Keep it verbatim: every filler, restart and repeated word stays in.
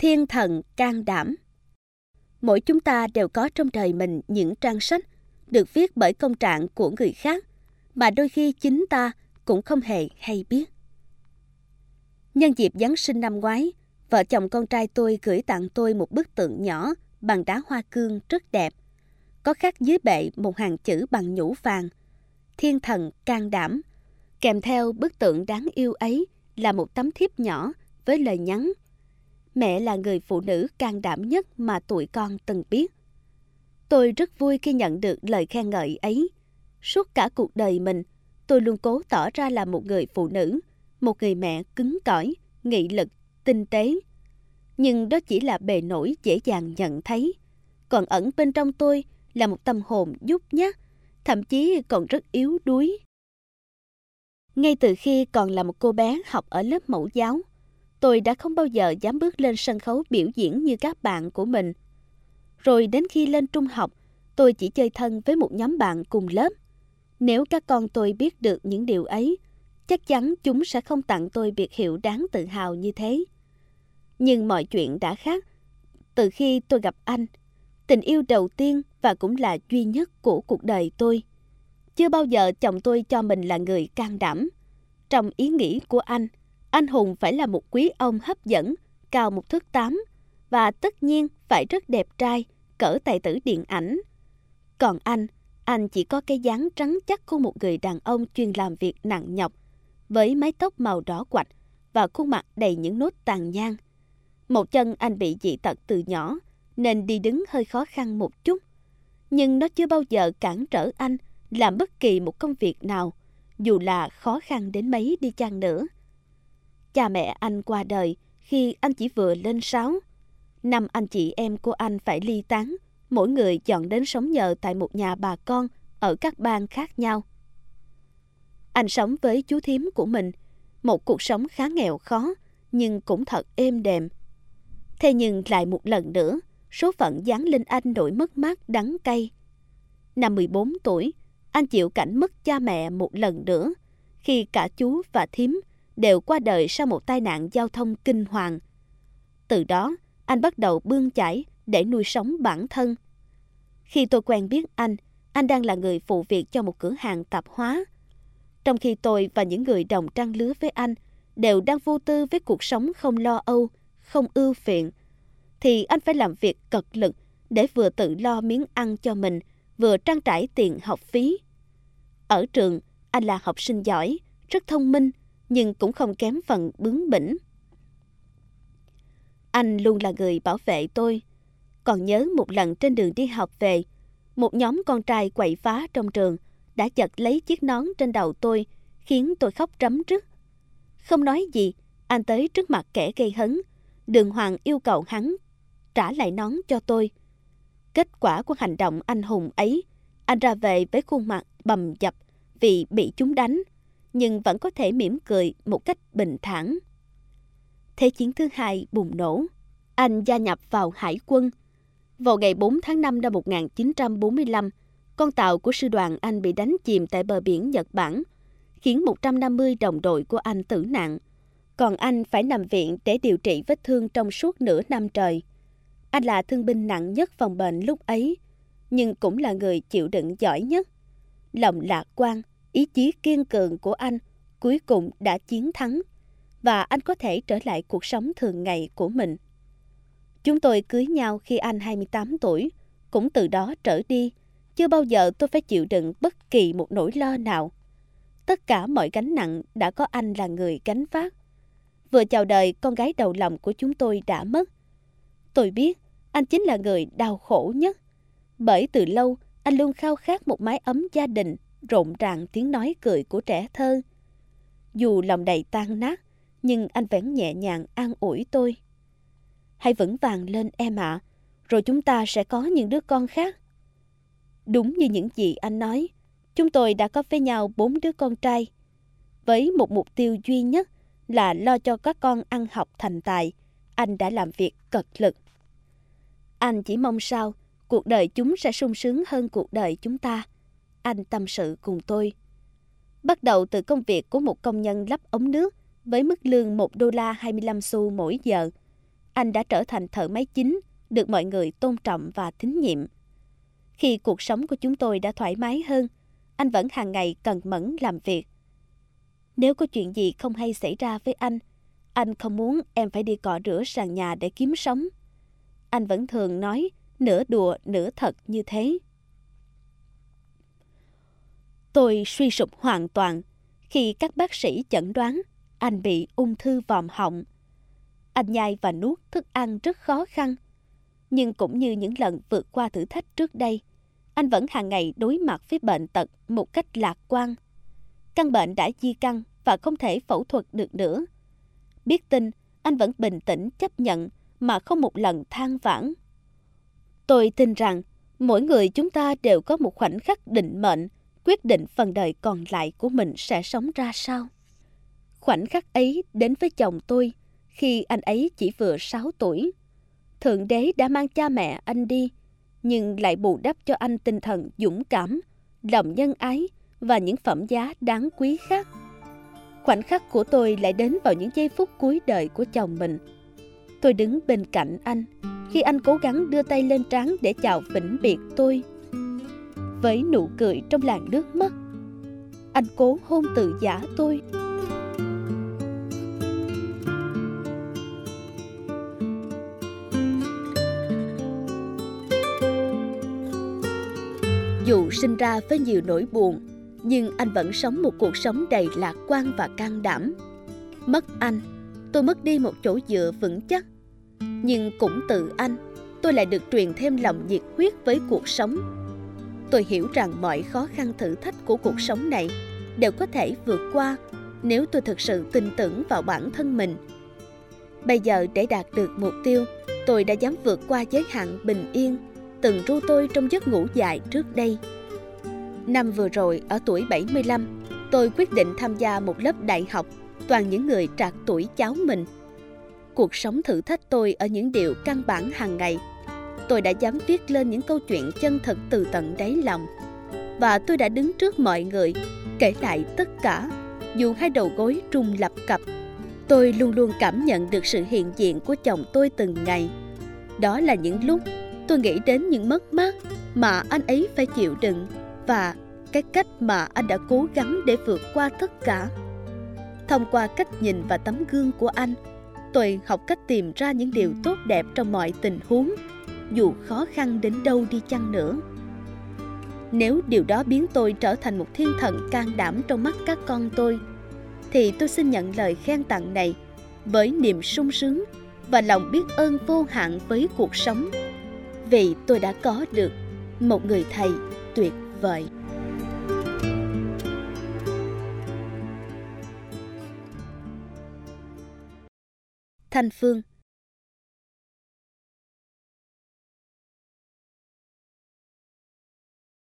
Thiên thần can đảm. Mỗi chúng ta đều có trong đời mình những trang sách được viết bởi công trạng của người khác mà đôi khi chính ta cũng không hề hay biết. Nhân dịp Giáng sinh năm ngoái, vợ chồng con trai tôi gửi tặng tôi một bức tượng nhỏ bằng đá hoa cương rất đẹp. Có khắc dưới bệ một hàng chữ bằng nhũ vàng: Thiên thần can đảm. Kèm theo bức tượng đáng yêu ấy là một tấm thiếp nhỏ với lời nhắn: Mẹ là người phụ nữ can đảm nhất mà tụi con từng biết. Tôi rất vui khi nhận được lời khen ngợi ấy. Suốt cả cuộc đời mình, tôi luôn cố tỏ ra là một người phụ nữ, một người mẹ cứng cỏi, nghị lực, tinh tế. Nhưng đó chỉ là bề nổi dễ dàng nhận thấy. Còn ẩn bên trong tôi là một tâm hồn nhút nhát, thậm chí còn rất yếu đuối. Ngay từ khi còn là một cô bé học ở lớp mẫu giáo, tôi đã không bao giờ dám bước lên sân khấu biểu diễn như các bạn của mình. Rồi đến khi lên trung học, tôi chỉ chơi thân với một nhóm bạn cùng lớp. Nếu các con tôi biết được những điều ấy, chắc chắn chúng sẽ không tặng tôi biệt hiệu đáng tự hào như thế. Nhưng mọi chuyện đã khác. Từ khi tôi gặp anh, tình yêu đầu tiên và cũng là duy nhất của cuộc đời tôi. Chưa bao giờ chồng tôi cho mình là người can đảm. Trong ý nghĩ của anh, anh hùng phải là một quý ông hấp dẫn, cao một thước tám, và tất nhiên phải rất đẹp trai, cỡ tài tử điện ảnh. Còn anh, anh chỉ có cái dáng trắng chắc của một người đàn ông chuyên làm việc nặng nhọc, với mái tóc màu đỏ quạch và khuôn mặt đầy những nốt tàn nhang. Một chân anh bị dị tật từ nhỏ, nên đi đứng hơi khó khăn một chút. Nhưng nó chưa bao giờ cản trở anh làm bất kỳ một công việc nào, dù là khó khăn đến mấy đi chăng nữa. Cha mẹ anh qua đời khi anh chỉ vừa lên sáu. Năm anh chị em của anh phải ly tán, mỗi người dọn đến sống nhờ tại một nhà bà con ở các bang khác nhau. Anh sống với chú thím của mình, một cuộc sống khá nghèo khó, nhưng cũng thật êm đềm. Thế nhưng lại một lần nữa, số phận giáng lên anh nỗi mất mát đắng cay. Năm mười bốn tuổi, anh chịu cảnh mất cha mẹ một lần nữa, khi cả chú và thím đều qua đời sau một tai nạn giao thông kinh hoàng. Từ đó, anh bắt đầu bươn chải để nuôi sống bản thân. Khi tôi quen biết anh, anh đang là người phụ việc cho một cửa hàng tạp hóa. Trong khi tôi và những người đồng trang lứa với anh đều đang vô tư với cuộc sống không lo âu, không ưu phiền, thì anh phải làm việc cật lực để vừa tự lo miếng ăn cho mình, vừa trang trải tiền học phí. Ở trường, anh là học sinh giỏi, rất thông minh, nhưng cũng không kém phần bướng bỉnh. Anh luôn là người bảo vệ tôi. Còn nhớ một lần trên đường đi học về, một nhóm con trai quậy phá trong trường đã giật lấy chiếc nón trên đầu tôi, khiến tôi khóc rấm rứt. Không nói gì, anh tới trước mặt kẻ gây hấn, đường hoàng yêu cầu hắn trả lại nón cho tôi. Kết quả của hành động anh hùng ấy, anh ra về với khuôn mặt bầm dập vì bị chúng đánh, nhưng vẫn có thể mỉm cười một cách bình thản. Thế chiến thứ hai bùng nổ. Anh gia nhập vào hải quân. Vào ngày bốn tháng năm năm một nghìn chín trăm bốn mươi lăm, con tàu của sư đoàn anh bị đánh chìm tại bờ biển Nhật Bản, khiến một trăm năm mươi đồng đội của anh tử nạn. Còn anh phải nằm viện để điều trị vết thương trong suốt nửa năm trời. Anh là thương binh nặng nhất phòng bệnh lúc ấy, nhưng cũng là người chịu đựng giỏi nhất. Lòng lạc quan, ý chí kiên cường của anh cuối cùng đã chiến thắng, và anh có thể trở lại cuộc sống thường ngày của mình. Chúng tôi cưới nhau khi anh hai mươi tám tuổi, cũng từ đó trở đi, chưa bao giờ tôi phải chịu đựng bất kỳ một nỗi lo nào. Tất cả mọi gánh nặng đã có anh là người gánh vác. Vừa chào đời, con gái đầu lòng của chúng tôi đã mất. Tôi biết anh chính là người đau khổ nhất, bởi từ lâu anh luôn khao khát một mái ấm gia đình, rộn ràng tiếng nói cười của trẻ thơ. Dù lòng đầy tan nát, nhưng anh vẫn nhẹ nhàng an ủi tôi. Hãy vững vàng lên em ạ, à, rồi chúng ta sẽ có những đứa con khác. Đúng như những gì anh nói, chúng tôi đã có với nhau bốn đứa con trai, với một mục tiêu duy nhất là lo cho các con ăn học thành tài. Anh đã làm việc cật lực. Anh chỉ mong sao cuộc đời chúng sẽ sung sướng hơn cuộc đời chúng ta, anh tâm sự cùng tôi. Bắt đầu từ công việc của một công nhân lắp ống nước với mức lương một đô la hai mươi lăm xu mỗi giờ, anh đã trở thành thợ máy chính, được mọi người tôn trọng và tín nhiệm. Khi cuộc sống của chúng tôi đã thoải mái hơn, anh vẫn hàng ngày cần mẫn làm việc. Nếu có chuyện gì không hay xảy ra với anh, anh không muốn em phải đi cọ rửa sàn nhà để kiếm sống. Anh vẫn thường nói nửa đùa nửa thật như thế. Tôi suy sụp hoàn toàn khi các bác sĩ chẩn đoán anh bị ung thư vòm họng. Anh nhai và nuốt thức ăn rất khó khăn. Nhưng cũng như những lần vượt qua thử thách trước đây, anh vẫn hàng ngày đối mặt với bệnh tật một cách lạc quan. Căn bệnh đã di căn và không thể phẫu thuật được nữa. Biết tin, anh vẫn bình tĩnh chấp nhận mà không một lần than vãn. Tôi tin rằng mỗi người chúng ta đều có một khoảnh khắc định mệnh, quyết định phần đời còn lại của mình sẽ sống ra sao. Khoảnh khắc ấy đến với chồng tôi khi anh ấy chỉ vừa sáu tuổi. Thượng đế đã mang cha mẹ anh đi, nhưng lại bù đắp cho anh tinh thần dũng cảm, lòng nhân ái và những phẩm giá đáng quý khác. Khoảnh khắc của tôi lại đến vào những giây phút cuối đời của chồng mình. Tôi đứng bên cạnh anh khi anh cố gắng đưa tay lên trán để chào vĩnh biệt tôi. Với nụ cười trong làn nước mắt, anh cố hôn từ giã tôi. Dù sinh ra với nhiều nỗi buồn, nhưng anh vẫn sống một cuộc sống đầy lạc quan và can đảm. Mất anh, tôi mất đi một chỗ dựa vững chắc. Nhưng cũng từ anh, tôi lại được truyền thêm lòng nhiệt huyết với cuộc sống. Tôi hiểu rằng mọi khó khăn thử thách của cuộc sống này đều có thể vượt qua nếu tôi thực sự tin tưởng vào bản thân mình. Bây giờ để đạt được mục tiêu, tôi đã dám vượt qua giới hạn bình yên từng ru tôi trong giấc ngủ dài trước đây. Năm vừa rồi, ở tuổi bảy mươi lăm, tôi quyết định tham gia một lớp đại học toàn những người trạc tuổi cháu mình. Cuộc sống thử thách tôi ở những điều căn bản hàng ngày. Tôi đã dám viết lên những câu chuyện chân thật từ tận đáy lòng. Và tôi đã đứng trước mọi người, kể lại tất cả, dù hai đầu gối rung lập cập. Tôi luôn luôn cảm nhận được sự hiện diện của chồng tôi từng ngày. Đó là những lúc tôi nghĩ đến những mất mát mà anh ấy phải chịu đựng và cái cách mà anh đã cố gắng để vượt qua tất cả. Thông qua cách nhìn và tấm gương của anh, tôi học cách tìm ra những điều tốt đẹp trong mọi tình huống, dù khó khăn đến đâu đi chăng nữa. Nếu điều đó biến tôi trở thành một thiên thần can đảm trong mắt các con tôi, thì tôi xin nhận lời khen tặng này với niềm sung sướng và lòng biết ơn vô hạn với cuộc sống, vì tôi đã có được một người thầy tuyệt vời. Thanh Phương.